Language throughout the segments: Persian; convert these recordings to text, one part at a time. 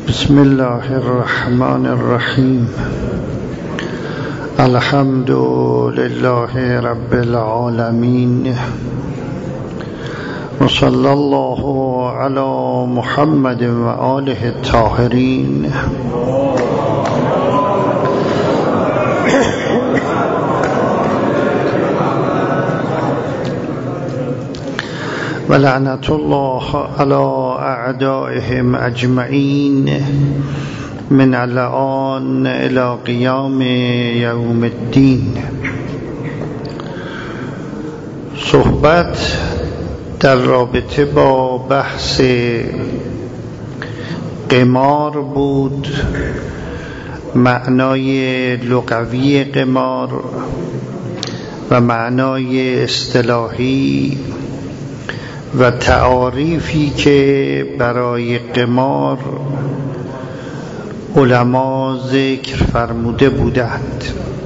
بسم الله الرحمن الرحیم. الحمد لله رب العالمین و صلی الله علی محمد و آله الطاهرین. و لعنت الله علی اعدائهم اجمعین من الآن الی قیام یوم الدین. صحبت در رابطه با بحث قمار بود، معنای لغوی قمار و معنای اصطلاحی و تعاریفی که برای قمار علما ذکر فرموده بودند.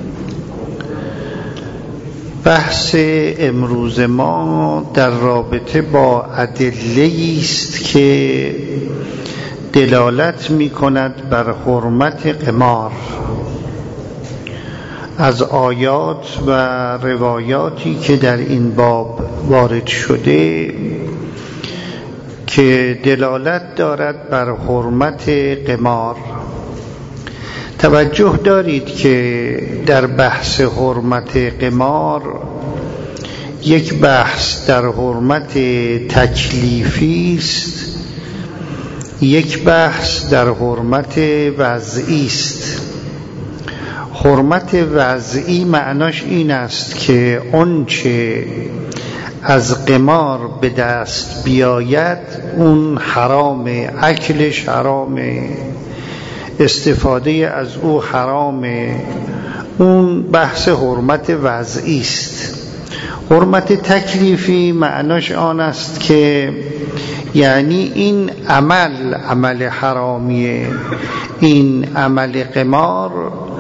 بحث امروز ما در رابطه با ادله‌ای است که دلالت می‌کند بر حرمت قمار از آیات و روایاتی که در این باب وارد شده که دلالت دارد بر حرمت قمار. توجه دارید که در بحث حرمت قمار یک بحث در حرمت تکلیفی است، یک بحث در حرمت وضعی است. حرمت وضعی معناش این است که آنچه از قمار به دست بیاید اون حرامه، اکلش حرامه، استفاده از او حرامه. اون بحث حرمت وضعی است. حرمت تکلیفی معناش آن است که یعنی این عمل حرامیه، این عمل قمار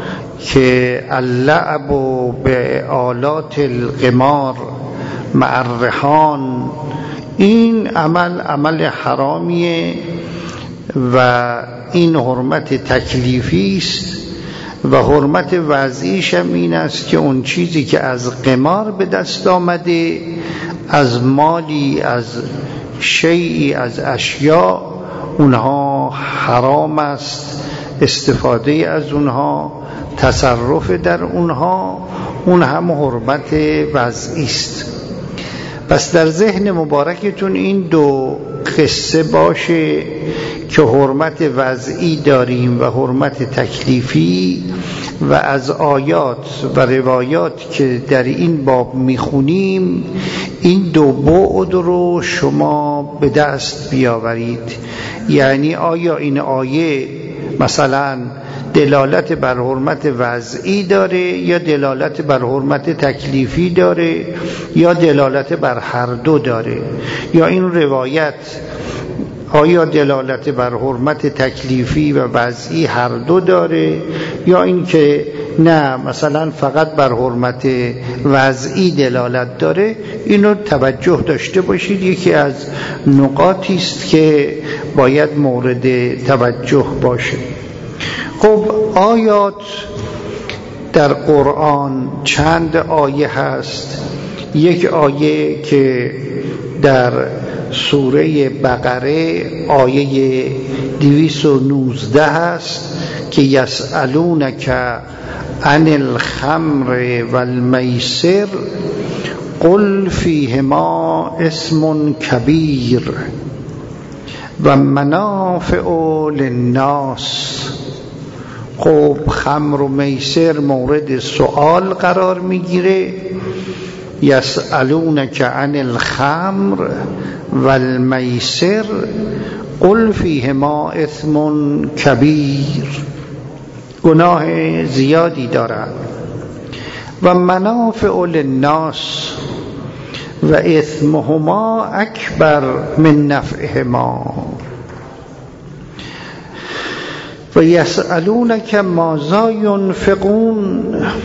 که اللعب به آلات القمار مع الرهان، این عمل حرامیه و این حرمت تکلیفی است. و حرمت وضعیش هم این است که اون چیزی که از قمار به دست آمده، از مالی، از شیئی، از اشیاء، اونها حرام است، استفاده از اونها، تصرف در اونها، اون هم حرمت وضعی است. پس در ذهن مبارکتون این دو قصه باشه که حرمت وضعی داریم و حرمت تکلیفی، و از آیات و روایات که در این باب میخونیم این دو بعد رو شما به دست بیاورید. یعنی آیا این آیه مثلا دلالت بر حرمت وضعی داره یا دلالت بر حرمت تکلیفی داره یا دلالت بر هر دو داره، یا این روایت آیا دلالت بر حرمت تکلیفی و وضعی هر دو داره، یا این که نه مثلا فقط بر حرمت وضعی دلالت داره. اینو توجه داشته باشید، یکی از نقاطی است که باید مورد توجه باشه. خب آیات در قرآن چند آیه هست. یک آیه که در سوره بقره آیه 219 هست که یسألونک عن الخمر والمیسر قل فیهما اسم کبیر و منافع للناس. خب خمر و میسر مورد سؤال قرار میگیره. یسألونک عن الخمر والمیسر قل فیهما اثم کبیر، گناه زیادی دارند. و منافع للناس و اثمهما اکبر من نفعهما. و یسألونک ماذا ینفقون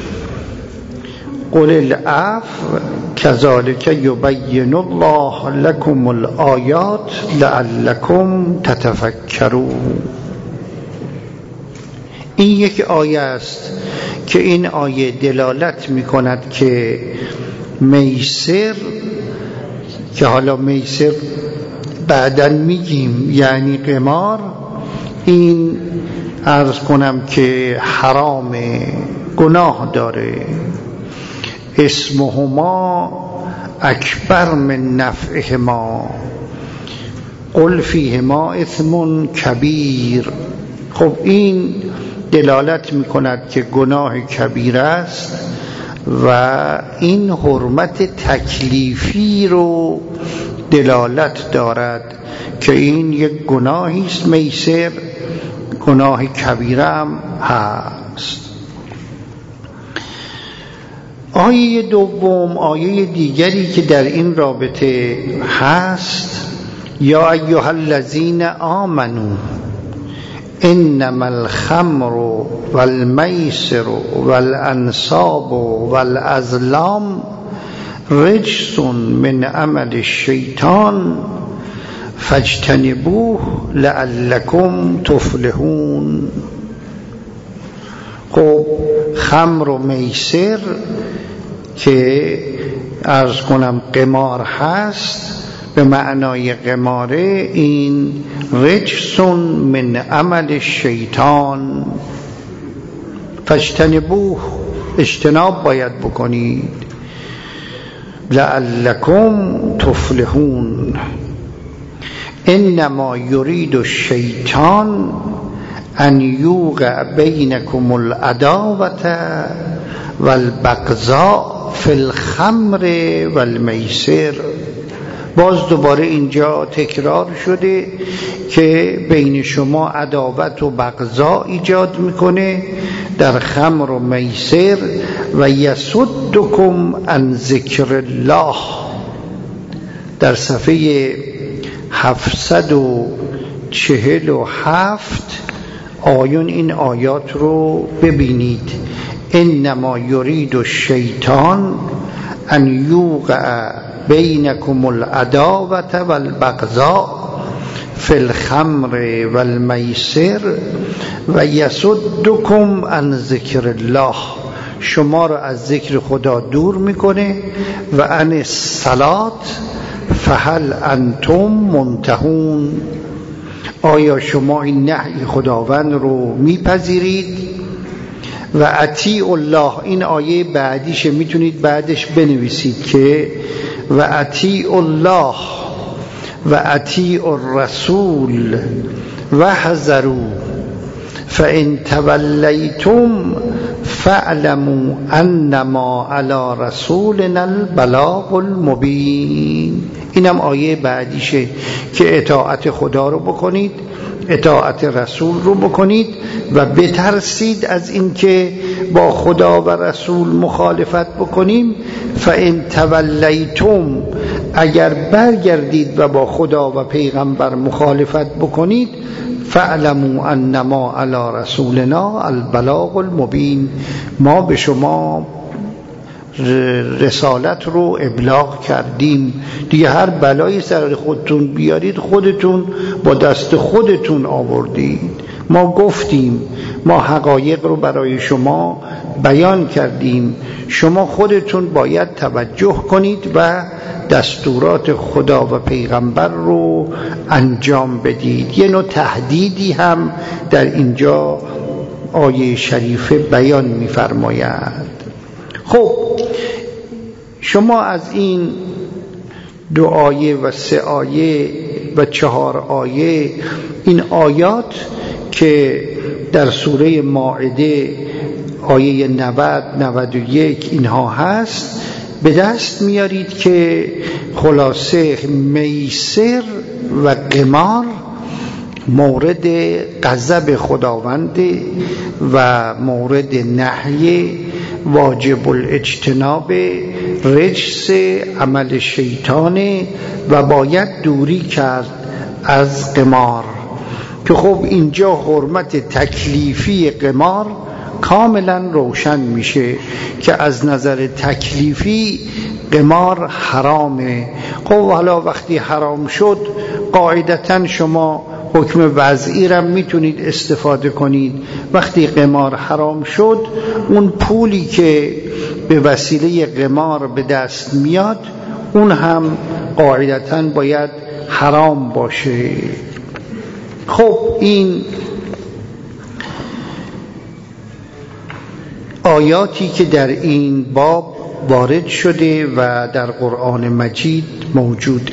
قل العفو کذالک یبین الله لکم الآیات لعلکم تتفکرون. این یک آیه است که این آیه دلالت می کند که میسر، که حالا میسر بعداً میگیم یعنی قمار، این عرض کنم که حرام، گناه داره. اسمهما اکبر من نفعهما قل فیهما اثم کبیر. خب این دلالت میکند که گناه کبیر است و این حرمت تکلیفی رو دلالت دارد که این یک گناهی است، میسر گناه کبیره هم هست. آیه دوم، آیه دیگری که در این رابطه هست، یا ایها الذین آمنوا انما الخمر والمیسر والانصاب والازلام رجس من عمل الشیطان فاجتنبوه لعلکم تفلحون. خب خمر و میسر که عرض کنم قمار هست، به معنای قماره، این رجس من عمل شیطان، فاجتنبوه، اجتناب باید بکنید، لعلکم تفلحون. انما یرید الشیطان ان یوقع بینکم العداوة والبغضاء فی الخمر والمیسر. باز دوباره اینجا تکرار شده که بین شما عداوت و بغضا ایجاد میکنه در خمر و میسر، و یصدکم عن ذکر الله. در صفحه 747 آیون این آیات رو ببینید. انما یرید الشیطان ان یوقع بینکم العداوة والبغضاء فی الخمر والمیسر و یصدکم عن ذکر الله. شما را از ذکر خدا دور میکنه. و عن الصلاة فهل انتم منتهون. آیا شما این نهی خداوند رو میپذیرید؟ و اطیعوا الله، این آیه بعدیشه، میتونید بعدش بنویسید که و اطیعوا الله و اطیعوا الرسول و حذروا فان تولیتم فاعلموا انما علی رسولنا البلاغ المبین. اینم آیه بعدیشه که اطاعت خدا رو بکنید، اطاعت رسول رو بکنید و بترسید از این که با خدا و رسول مخالفت بکنیم. فان تولیتم، اگر برگردید و با خدا و پیغمبر مخالفت بکنید، فاعلموا انما علی رسولنا البلاغ المبین، ما به شما رسالت رو ابلاغ کردیم دیگه. هر بلایی سر خودتون بیارید خودتون با دست خودتون آوردید. ما گفتیم، ما حقایق رو برای شما بیان کردیم، شما خودتون باید توجه کنید و دستورات خدا و پیغمبر رو انجام بدید. یه نوع تهدیدی هم در اینجا آیه شریفه بیان می‌فرماید. خب شما از این 2 آیه و 3 آیه و 4 آیه، این آیات که در سوره مائده آیه 90 91 اینها هست، به دست میارید که خلاصه میسر و قمار مورد غضب خداوند و مورد نهی، واجب الاجتناب، رجس عمل شیطانه و باید دوری کرد از قمار. که خب اینجا حرمت تکلیفی قمار کاملا روشن میشه که از نظر تکلیفی قمار حرامه. خب حالا وقتی حرام شد قاعدتا شما حکم وضعی را میتونید استفاده کنید. وقتی قمار حرام شد، اون پولی که به وسیله قمار به دست میاد اون هم قاعدتاً باید حرام باشه. خب این آیاتی که در این باب وارد شده و در قرآن مجید موجود.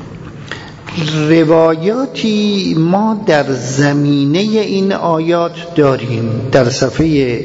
روایاتی ما در زمینه این آیات داریم. در صفحه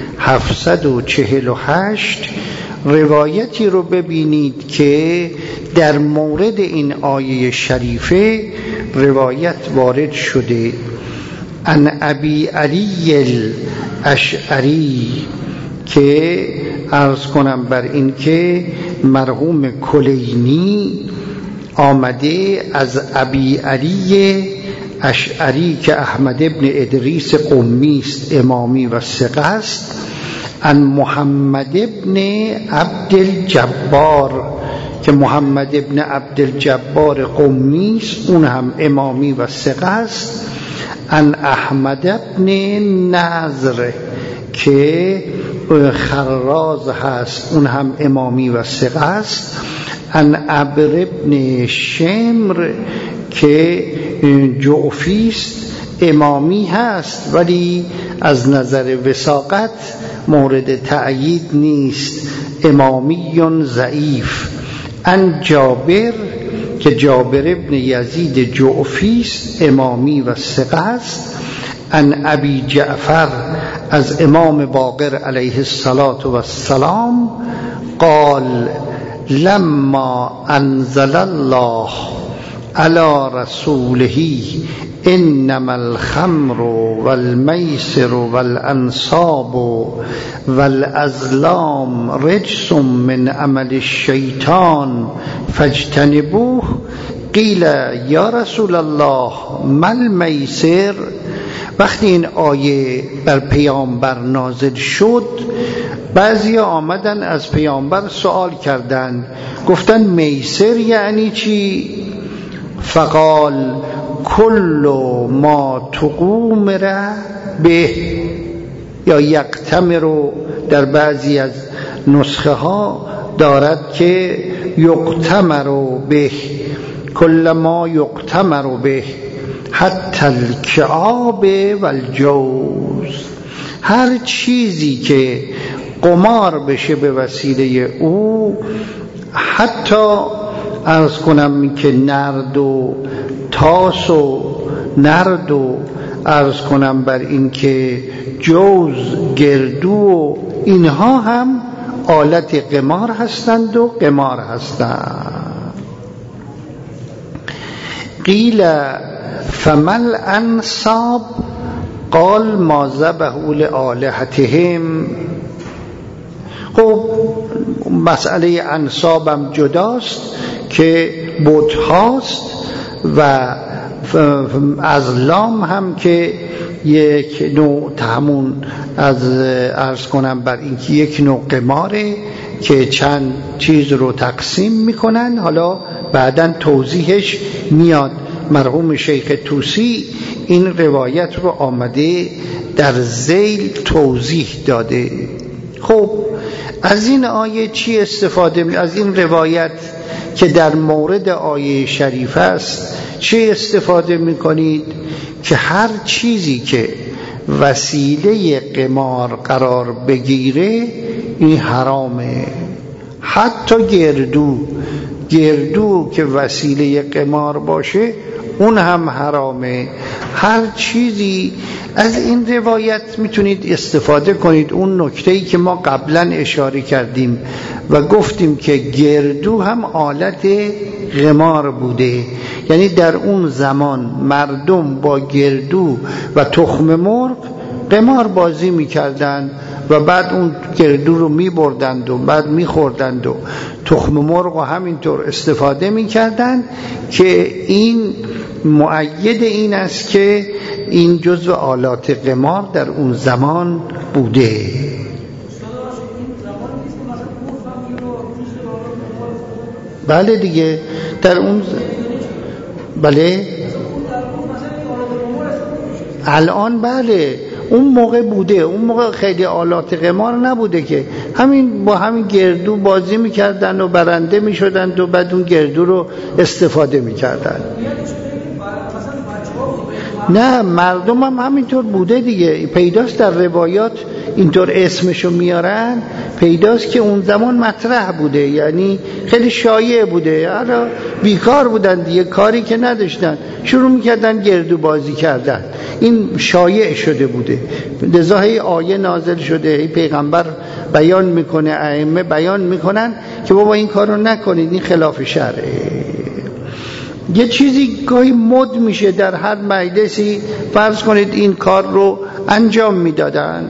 748 روایتی رو ببینید که در مورد این آیه شریفه روایت وارد شده. عن ابی علی الاشعری، که عرض کنم بر این که مرحوم کلینی آمده از ابی علی اشعری که احمد ابن ادریس قمی است، امامی و ثقه است، عن محمد ابن عبدالجبار که محمد ابن عبدالجبار قمی است، اون هم امامی و ثقه است، عن احمد ابن نظر که خراز هست، اون هم امامی و ثقه است، عن عبر ابن شمر که جعفی است، امامی هست ولی از نظر وثاقت مورد تأیید نیست، امامی ضعیف. عن جابر که جابر ابن یزید جعفی است، امامی و ثقه است، عن ابی جعفر از امام باقر علیه السلام قال لما انزل الله على رسوله انما الخمر والمیسر والانصاب والازلام رجس من عمل الشیطان فاجتنبوه قیل یا رسول الله ما المیسر. وقتی این آیه بر پیامبر نازل شد، بعضی آمدن از پیامبر سوال کردند، گفتن میسر یعنی چی؟ فقال کل ما تقومر به، یا یقتمر، در بعضی از نسخه ها دارد که یقتمر به، کل ما یقتمر به حتی الکعاب والجوز، هر چیزی که قمار بشه به وسیله او، حتی عرض کنم که نرد و تاس و نرد و عرض کنم بر این که جوز، گردو و اینها هم آلت قمار هستند و قمار هستند. قیل فمل انصاب قال ما ذبحوا لآلهتهم. خب مسئله انصابم جداست که بت هاست و ازلام هم که یک نوع همون از عرض کنم بر این که یک نوع قماره که چند چیز رو تقسیم میکنن. حالا بعداً توضیحش میاد. مرحوم شیخ طوسی این روایت رو آمده در ذیل توضیح داده. خب از این آیه چی استفاده از این روایت که در مورد آیه شریف است چی استفاده میکنید؟ که هر چیزی که وسیله قمار قرار بگیره این حرامه. حتی گردو که وسیله قمار باشه اون هم حرامه. هر چیزی از این روایت میتونید استفاده کنید. اون نکته‌ای که ما قبلا اشاره کردیم و گفتیم که گردو هم آلت قمار بوده، یعنی در اون زمان مردم با گردو و تخم مرغ قمار بازی میکردند و بعد اون گردو رو میبردند و بعد میخوردند و تخم مرغ و همینطور استفاده میکردند، که این مؤید این است که این جزو آلات قمار در اون زمان بوده. بله دیگه در اون بله الان بله اون موقع بوده، اون موقع خیلی آلات قمار نبوده که همین با همین گردو بازی میکردن و برنده میشدن و بعد اون گردو رو استفاده میکردن. نه مردم هم همینطور بوده دیگه، پیداست در روایات اینطور اسمشو میارن، پیداست که اون زمان مطرح بوده، یعنی خیلی شایع بوده، حالا بیکار بودن دیگه، کاری که نداشتن شروع میکردن گردو بازی کردن، این شایع شده بوده. لذا هی آیه نازل شده، هی پیغمبر بیان میکنه، ائمه بیان میکنن که بابا این کارو نکنید، این خلاف شرعه. یه چیزی گاهی مد میشه در هر مجلسی، فرض کنید این کار رو انجام میدادن.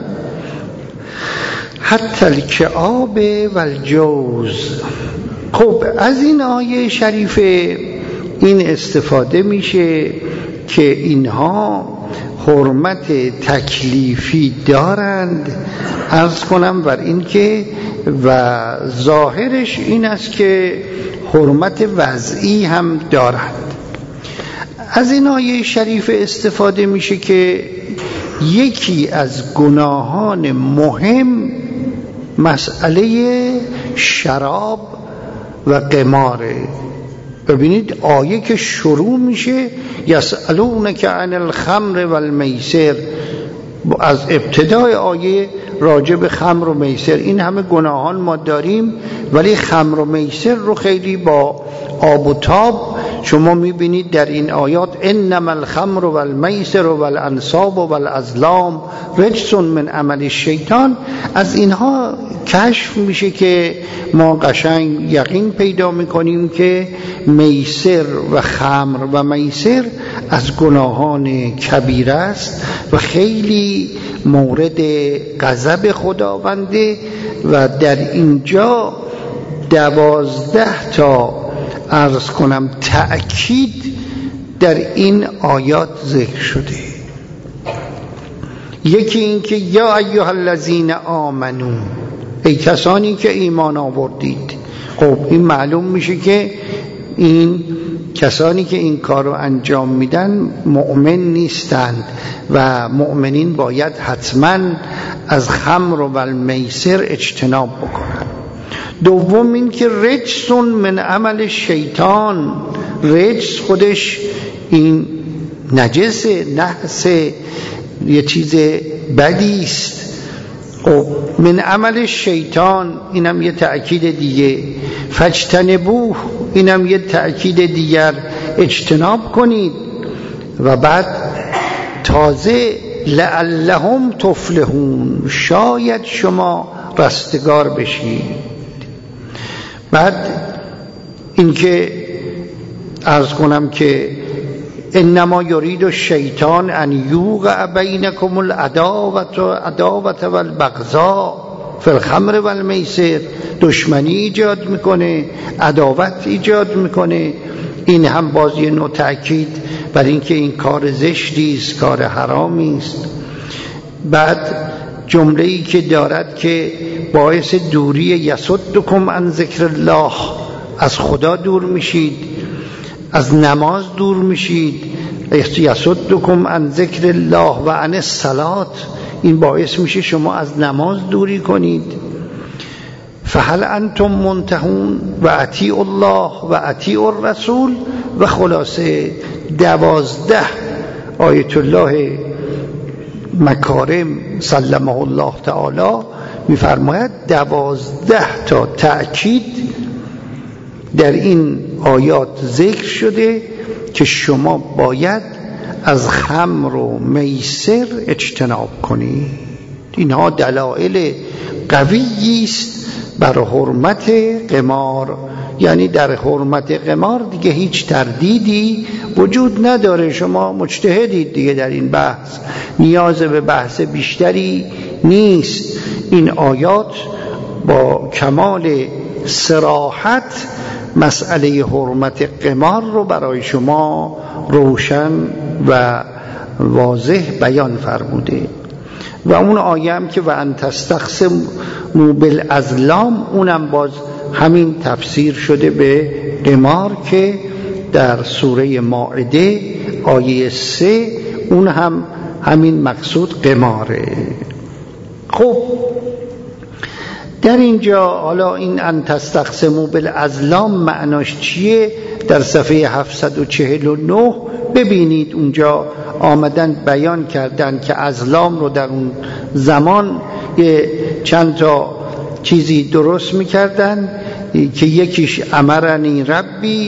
حتی الکعاب و الجوز. خب از این آیه شریفه این استفاده میشه که اینها حرمت تکلیفی دارند، عرض کنم بر این که و ظاهرش این است که حرمت وضعی هم دارند. از این آیه شریف استفاده میشه که یکی از گناهان مهم مسئله شراب و قماره. ببینید آیه که شروع میشه یسألونک عن الخمر والمیسر، از ابتدای آیه راجع به خمر و میسر، این همه گناهان ما داریم ولی خمر و میسر رو خیلی با آب و تاب شما میبینید در این آیات انما الخمر والمیسر والانصاب والازلام رجس من عمل الشیطان. از اینها کشف میشه که ما قشنگ یقین پیدا میکنیم که میسر و خمر و میسر از گناهان کبیره است و خیلی مورد غضب خداونده و در اینجا 12 تا عرض کنم تأکید در این آیات ذکر شده. یکی این که یا ایها الذین آمنو، ای کسانی که ایمان آوردید. خب این معلوم میشه که این کسانی که این کار رو انجام میدن مؤمن نیستند و مؤمنین باید حتما از خمر و المیسر اجتناب بکنند. دوم این که رجس من عمل شیطان، رجس خودش این نجس، نحس، یه چیز بدی است. خب من عمل شیطان اینم یه تأکید دیگه، فاجتنبوه اینم یه تأکید دیگر، اجتناب کنید. و بعد تازه لعلهم تفلحون، شاید شما رستگار بشید. بعد اینکه عرض کنم که انما یرید الشیطان ان یوقع بینکم العداوة والبغضاء فی الخمر والمیسر، دشمنی ایجاد میکنه، عداوت ایجاد میکنه. این هم باز یه نوع تأکید بر اینکه این کار زشتی است، کار حرامی است. بعد جمله‌ای که دارد که باعث دوری یصدکم عن ذکر الله، از خدا دور میشید، از نماز دور میشید. یصدکم عن ذکر الله و عن الصلاة، این باعث میشه شما از نماز دوری کنید. فهل انتم منتهون و اطیعوا الله و اطیعوا الرسول. و خلاصه 12 آیت الله مکارم سلمه الله تعالی میفرماید 12 تا تأکید در این آیات ذکر شده که شما باید از خمر و میسر اجتناب کنید. اینها دلایل قویی است بر حرمت قمار، یعنی در حرمت قمار دیگه هیچ تردیدی وجود نداره. شما مجتهدید دیگه در این بحث، نیاز به بحث بیشتری نیست. این آیات با کمال صراحت مسئله حرمت قمار رو برای شما روشن و واضح بیان فرموده. و اون آیه هم که و ان تستقسموا بالازلام، اونم باز همین تفسیر شده به قمار که در سوره مائده آیه 3 اون هم همین مقصود قماره. خب در اینجا حالا این ان تستقسموا بالازلام معناش چیه؟ در صفحه 749 ببینید اونجا آمدن بیان کردن که ازلام رو در اون زمان چند تا چیزی درست میکردن که یکیش امرنی ربی،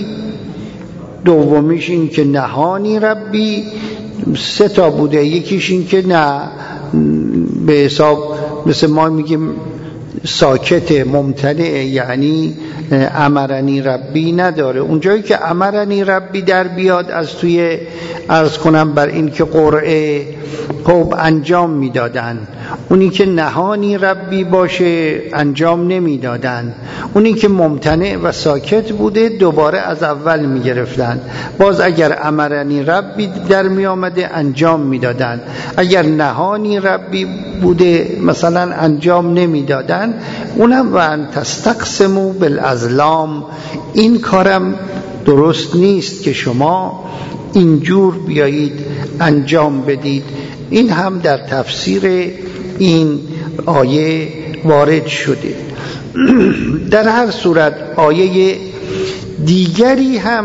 دومیش این که نهانی ربی، 3 تا بوده. یکیش این که نه به حساب مثل ما میگیم ساکت ممتنع، یعنی امرنی ربی نداره. اونجایی که امرنی ربی در بیاد از توی عرض کنم بر این که قرعه خب انجام میدادن، اونی که نهانی ربی باشه انجام نمیدادن، اونی که ممتنع و ساکت بوده دوباره از اول میگرفتن. باز اگر امرنی ربی در می آمده انجام میدادن، اگر نهانی ربی بوده مثلا انجام نمیدادن. اونم و ان تستقسموا بالازلام، این کارم درست نیست که شما اینجور بیایید انجام بدید. این هم در تفسیر این آیه وارد شده. در هر صورت آیه دیگری هم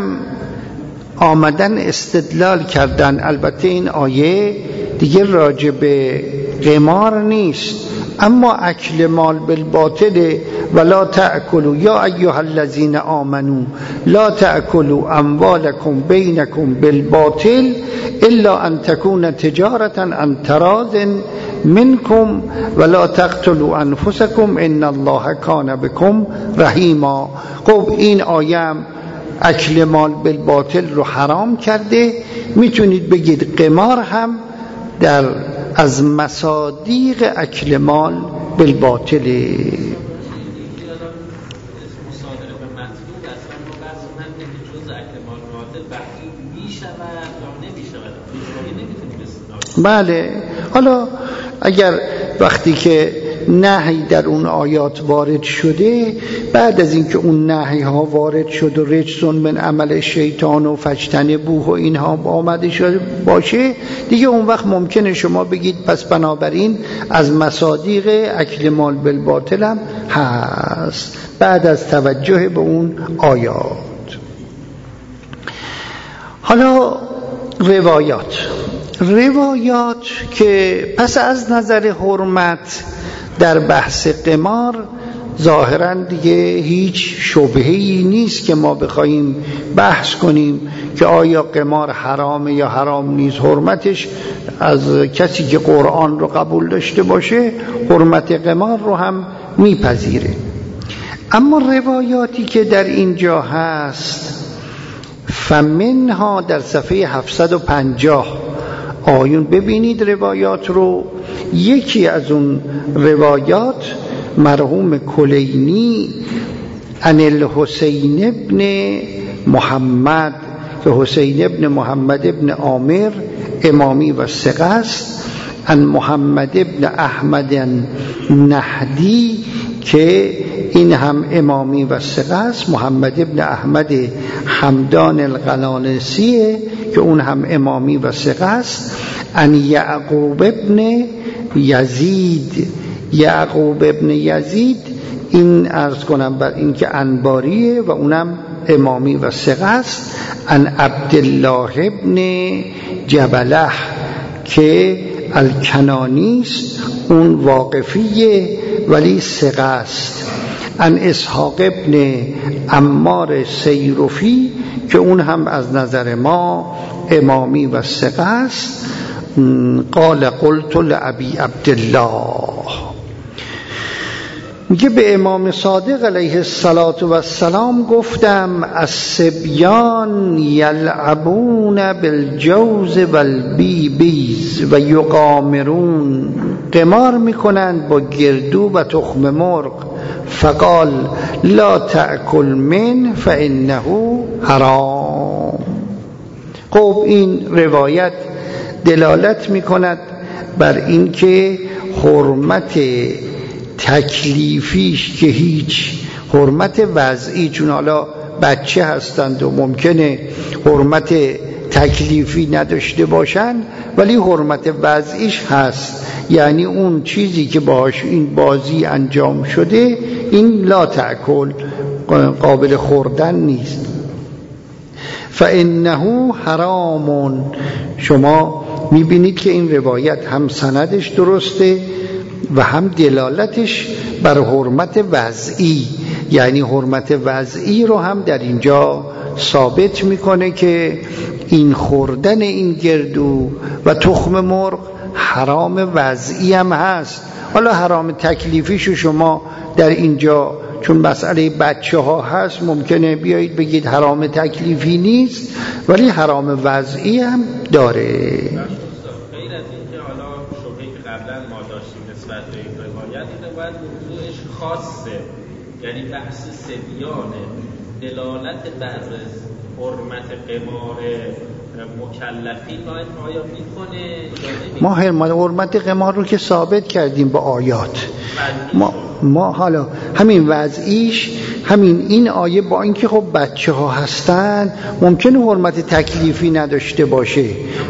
آمدن استدلال کردن. البته این آیه دیگه راجع به قمار نیست، اما اکل مال بالباطل ولا تأکلوا یا ایها الذین آمنوا لا تأکلوا اموالکم بینکم بالباطل الا ان تكون تجارة عن تراض منکم ولا تقتلوا انفسکم ان الله کان بكم رحیما. خب این آیه اکل مال بالباطل رو حرام کرده. میتونید بگید قمار هم در از مصادیق اکل مال بالباطل. بله، حالا اگر وقتی که نهی در اون آیات وارد شده، بعد از اینکه اون نهی ها وارد شد و رجسون من عمل شیطان و فجتنبوه و اینها آمده شده باشه، دیگه اون وقت ممکنه شما بگید پس بنابراین از مصادیق اکل مال بالباطل هم هست بعد از توجه به اون آیات. حالا روایات که پس از نظر حرمت در بحث قمار ظاهراً دیگه هیچ شبهه‌ای نیست که ما بخوایم بحث کنیم که آیا قمار حرامه یا حرام نیست. حرمتش از کسی که قرآن رو قبول داشته باشه حرمت قمار رو هم میپذیره. اما روایاتی که در اینجا هست فمنها در صفحه 750 آیون ببینید روایات رو. یکی از اون روایات مرحوم کلینی عن الحسین ابن محمد که حسین ابن محمد ابن عامر امامی و ثقه است، عن محمد ابن احمد نهدی که این هم امامی و ثقه است، محمد ابن احمد حمدان القلانسیه که اون هم امامی و ثقه است، عن یعقوب ابن یزید. یعقوب ابن یزید این عرض کنم بر این که انباریه و اونم امامی و ثقه است، عن عبدالله ابن جبله که الکنانی است، اون واقفیه ولی ثقه است، عن اسحاق ابن عمار سیرفی که اون هم از نظر ما امامی و ثقه است. قال قلت لأبی عبدالله، میگه به امام صادق علیه السلام گفتم الصبیان یلعبون بالجوز والبیبیز و یقامرون، قمار میکنند با گردو و تخم مرغ. فقال لا تأکل من فانه حرام. خب این روایت دلالت میکند بر اینکه حرمت تکلیفیش که هیچ حرمت وضعی، چون حالا بچه هستند و ممکنه حرمت تکلیفی نداشته باشن، ولی حرمت وضعیش هست، یعنی اون چیزی که باهاش این بازی انجام شده این لا تأکل، قابل خوردن نیست. فإنه حرام. شما میبینید که این روایت هم سندش درسته و هم دلالتش بر حرمت وضعی، یعنی حرمت وضعی رو هم در اینجا ثابت میکنه که این خوردن این گردو و تخم مرغ حرام وضعی هم هست. حالا حرام تکلیفیشو شما در اینجا چون مسئله بچه ها هست ممکنه بیایید بگید حرام تکلیفی نیست، ولی حرام وضعی هم داره. غیر از این که حالا شبهه‌ای که قبلا ما داشتیم نسبت به این روایت، این روایت موضوعش خاصه، یعنی بحث سبیانه، دلالت بر حرمت قمار مکلفین آیا میکنه؟ ما حرمت قمار رو که ثابت کردیم با آیات. ما حالا همین وضعیش، همین این آیه، با اینکه خب بچه ها هستن ممکنه حرمت تکلیفی نداشته باشه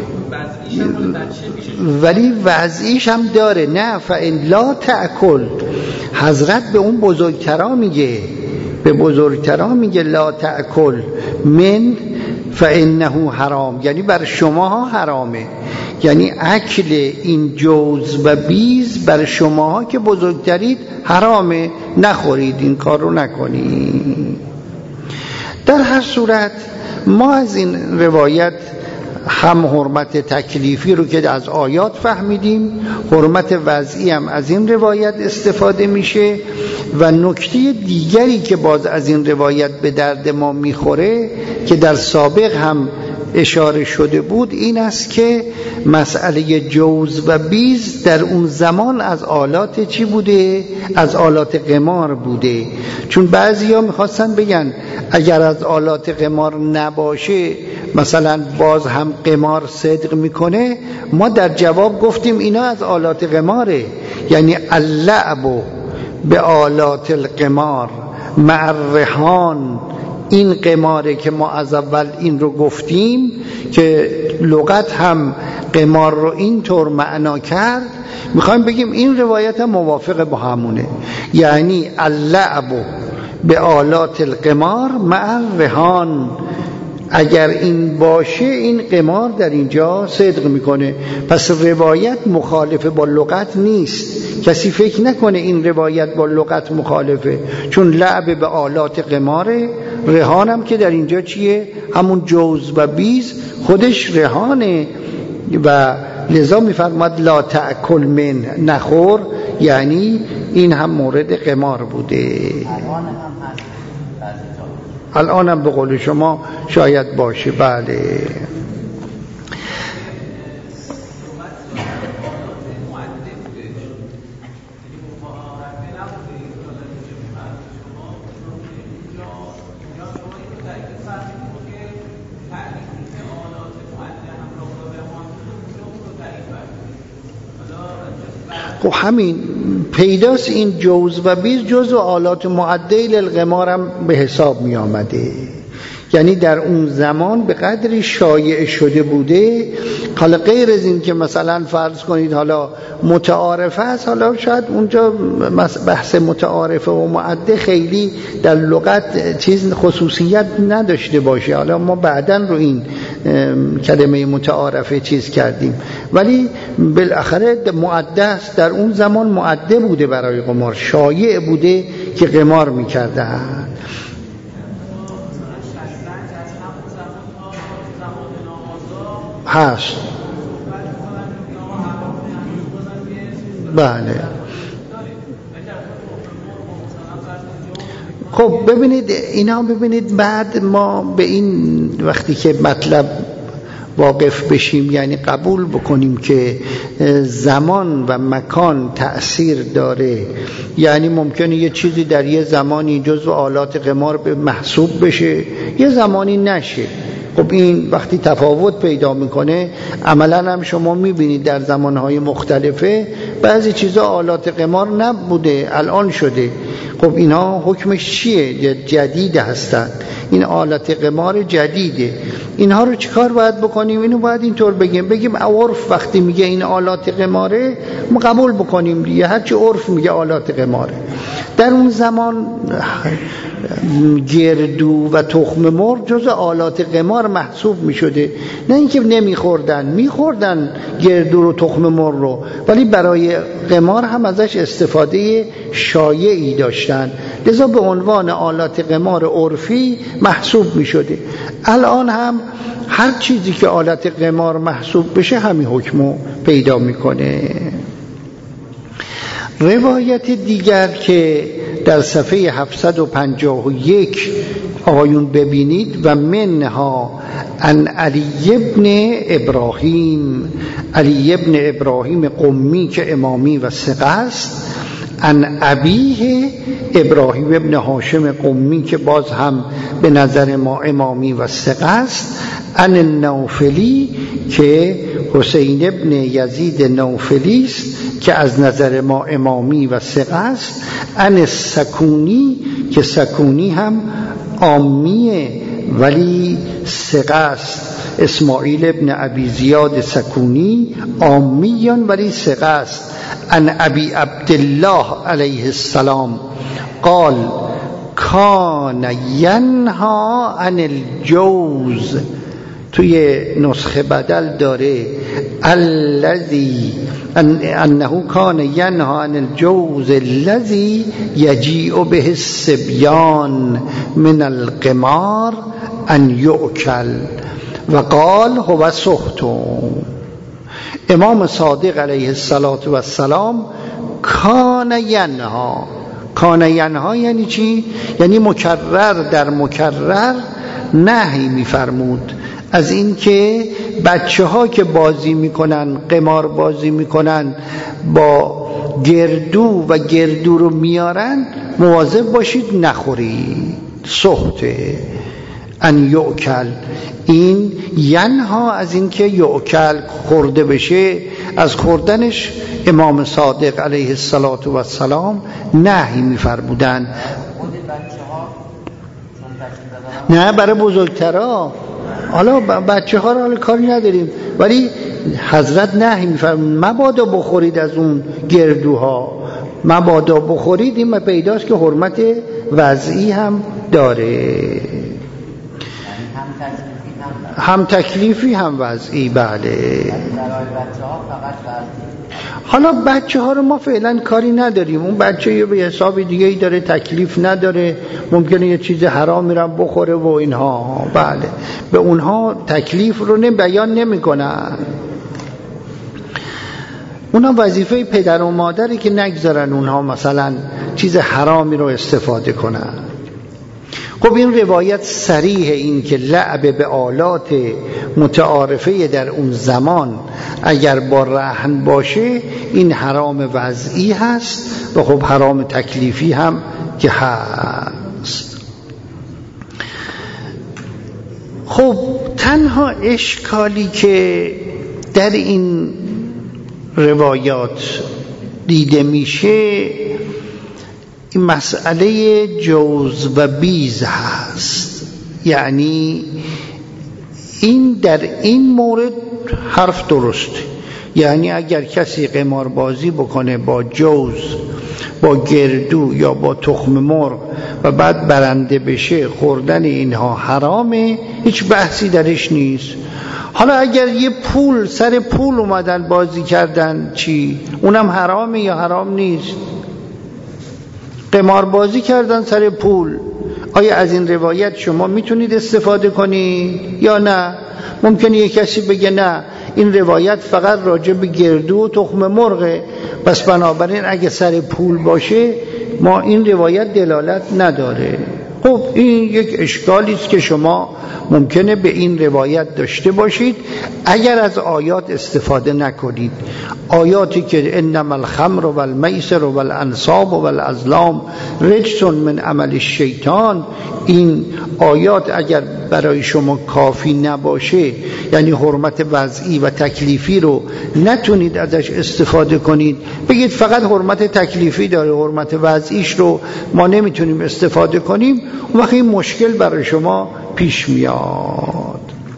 ولی وضعیش هم داره. نه فإن لا تأکل، حضرت به اون بزرگترا میگه، به بزرگترا میگه لا تأکل من فإنه حرام، یعنی بر شماها حرامه، یعنی اکل این جوز و بیز بر شماها که بزرگترید حرامه، نخورید، این کار رو نکنید. در هر صورت ما از این روایت هم حرمت تکلیفی رو که از آیات فهمیدیم، حرمت وضعی هم از این روایت استفاده میشه. و نکته دیگری که باز از این روایت به درد ما میخوره که در سابق هم اشاره شده بود، این است که مسئله جوز و بیز در اون زمان از آلات چی بوده؟ از آلات قمار بوده. چون بعضیا میخواستن بگن اگر از آلات قمار نباشه مثلا باز هم قمار صدق میکنه. ما در جواب گفتیم اینا از آلات قماره، یعنی اللعب به آلات القمار مع الرهان، این قماره که ما از اول این رو گفتیم که لغت هم قمار رو اینطور معنا کرد، میخوایم بگیم این روایت هم موافق با همونه، یعنی اللعب به آلات القمار مع الرهان. اگر این باشه این قمار در اینجا صدق میکنه. پس روایت مخالفه با لغت نیست، کسی فکر نکنه این روایت با لغت مخالفه، چون لعب به آلات قماره، رهانم که در اینجا چیه؟ همون جوز و بیز خودش رهانه و لذا میفرماد لا تأکل من، نخور، یعنی این هم مورد قمار بوده. الان هم به قول شما شاید باشه. بله خب همین پیداست، این جوز و بیز جزو آلات معده للقمار هم به حساب می آمده، یعنی در اون زمان به قدری شایع شده بوده. حالا غیر از این که مثلا فرض کنید حالا متعارفه است، حالا شاید اونجا بحث متعارفه و معده خیلی در لغت چیز خصوصیت نداشته باشه، حالا ما بعداً رو این کلمه متعارفه چیز کردیم، ولی بالاخره معده است. در اون زمان معده بوده برای قمار، شایع بوده که قمار می‌کردن. هست بله. خب ببینید اینا، ببینید بعد ما به این وقتی که مطلب واقف بشیم، یعنی قبول بکنیم که زمان و مکان تأثیر داره، یعنی ممکنه یه چیزی در یه زمانی جزو آلات قمار به محسوب بشه، یه زمانی نشه. خب این وقتی تفاوت پیدا میکنه، عملا هم شما میبینید در زمانهای مختلفه بعضی چیزا آلات قمار نبوده الان شده. خب اینا حکمش چیه؟ جدید هستن، این آلات قمار جدیده، اینها رو چیکار باید بکنیم؟ اینو باید اینطور بگیم عرف وقتی میگه این آلات قماره ما قبول بکنیم دیگه، هرچی عرف میگه آلات قماره. در اون زمان گردو و تخم مرغ جز آلات قمار محسوب میشده، نه اینکه نمیخوردن، میخوردن گردو و تخم مرغ رو، ولی برای قمار هم ازش استفاده شایعی داشتن، لذا به عنوان آلات قمار عرفی محسوب میشده. الان هم هر چیزی که آلت قمار محسوب بشه همین حکمو پیدا میکنه. روایت دیگر که در صفحه 751 آقایون ببینید، و منها عن علی ابن ابراهیم قمی که امامی و ثقه است، عن ابیه ابراهیم ابن هاشم قمی که باز هم به نظر ما امامی و ثقه است، عن النوفلی که حسین ابن یزید نوفلی است که از نظر ما امامی و ثقه است، عن السکونی که سکونی هم عامیه ولی ثقه است، اسماعیل ابن ابی زیاد سکونی عامیان ولی ثقه است، عن ابی عبدالله علیه السلام قال کان ینها عن الجوز، توی نسخه بدل داره الذی انه کان ینها عن الجوز الذی یجیء به الصبیان من القمار ان یؤکل و قال هو سخط. امام صادق علیه السلام کان ینها یعنی چی؟ یعنی مکرر در مکرر نهی می‌فرمود از این که بچه ها که بازی میکنن، قمار بازی میکنن با گردو و گردو رو میارن، مواظب باشید نخورید، سخته. ان یؤکل، این ینها از این که یؤکل خورده بشه، از خوردنش امام صادق علیه السلام نهی میفرمودن. نه برای بزرگترها، حالا بچه ها رو حالا کاری نداریم، ولی حضرت نهی میفرمود مبادا بخورید از اون گردوها، مبادا بخورید. این پیداست که حرمت وضعی هم داره، هم تکلیفی هم وضعی. بله حالا بچه ها رو ما فعلا کاری نداریم، اون بچه یه به حساب دیگه ای داره، تکلیف نداره، ممکنه یه چیز حرامی رو بخوره و اینها. بله به اونها تکلیف رو بیان نمی کنن، اونها وظیفه پدر و مادری که نگذارن اونها مثلا چیز حرامی رو استفاده کنن. خب این روایت صریح این که لعب به آلات متعارفه در اون زمان اگر با رهن باشه این حرام وضعی هست و خب حرام تکلیفی هم که هست. خب تنها اشکالی که در این روایات دیده میشه این مسئله جوز و بیز هست، یعنی این در این مورد حرف درسته، یعنی اگر کسی قمار بازی بکنه با جوز، با گردو یا با تخم مرغ و بعد برنده بشه، خوردن اینها حرامه، هیچ بحثی درش نیست. حالا اگر یه پول سر پول اومدن بازی کردن چی؟ اونم حرامه یا حرام نیست؟ قمار بازی کردن سر پول، آیا از این روایت شما میتونید استفاده کنید یا نه؟ ممکنه یک کسی بگه نه این روایت فقط راجع به گردو و تخم مرغه، پس بنابراین اگه سر پول باشه ما این روایت دلالت نداره. خب این یک اشکالی است که شما ممکنه به این روایت داشته باشید اگر از آیات استفاده نکنید. آیاتی که انما الخمر و المیسر و الانصاب و الازلام رجس من عمل الشیطان، این آیات اگر برای شما کافی نباشه، یعنی حرمت وضعی و تکلیفی رو نتونید ازش استفاده کنید، بگید فقط حرمت تکلیفی داره، حرمت وضعیش رو ما نمیتونیم استفاده کنیم، اون وقت این مشکل برای شما پیش میاد.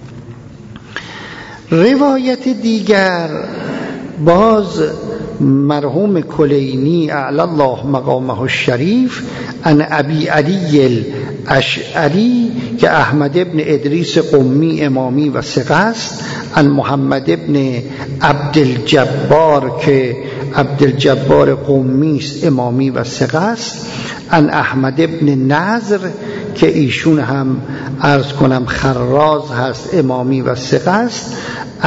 روایت دیگر باز مرحوم کلینی اعلی الله مقامه الشریف عن ابی علی الاشعری که احمد ابن ادریس قمی امامی و ثقه است، عن محمد ابن عبدالجبار که عبدالجبار قمی است امامی و ثقه است، عن احمد ابن نضر که ایشون هم عرض کنم خراز هست امامی و ثقه است،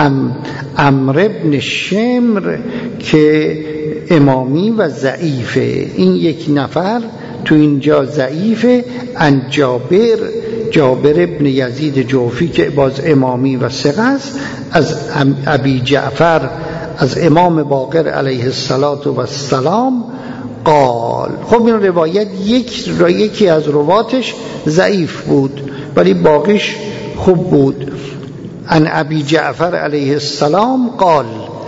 عمرو ابن شمر که امامی و ضعیفه، این یک نفر تو اینجا ضعیفه. عن جابر ابن یزید جوفی که باز امامی و ثقه است، از ابی جعفر از امام باقر علیه السلام قال. خب این روایت یکی از رواتش ضعیف بود ولی باقیش خوب بود. عن ابی جعفر علیه السلام قال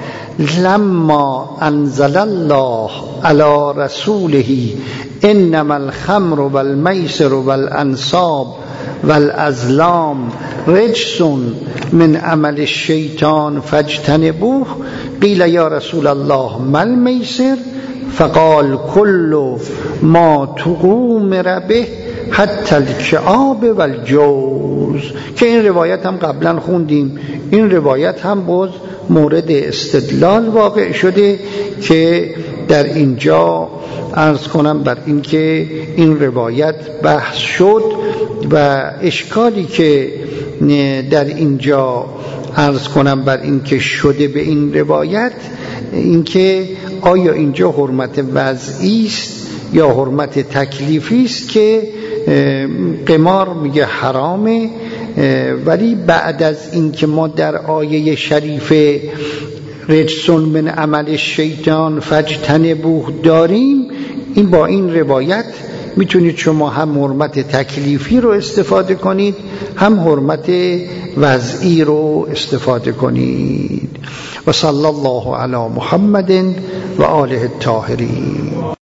لما انزل الله علی رسوله انما الخمر والمیسر والانصاب والازلام رجس من عمل الشیطان فاجتنبوه قیل یا رسول الله ما المیسر فقال كل ما تقومر به حتی الکعاب والجوز، که این روایت هم قبلا خوندیم. این روایت هم باز مورد استدلال واقع شده که در اینجا عرض کنم بر این که این روایت بحث شد و اشکالی که در اینجا عرض کنم بر این که شده به این روایت، این که آیا اینجا حرمت وضعی است یا حرمت تکلیفی است که قمار میگه حرامه، ولی بعد از این که ما در آیه شریفه رجس من عمل شیطان فاجتنبوه داریم، این با این روایت میتونید شما هم حرمت تکلیفی رو استفاده کنید هم حرمت وضعی رو استفاده کنید. و صلی الله علی محمد و آله الطاهرین.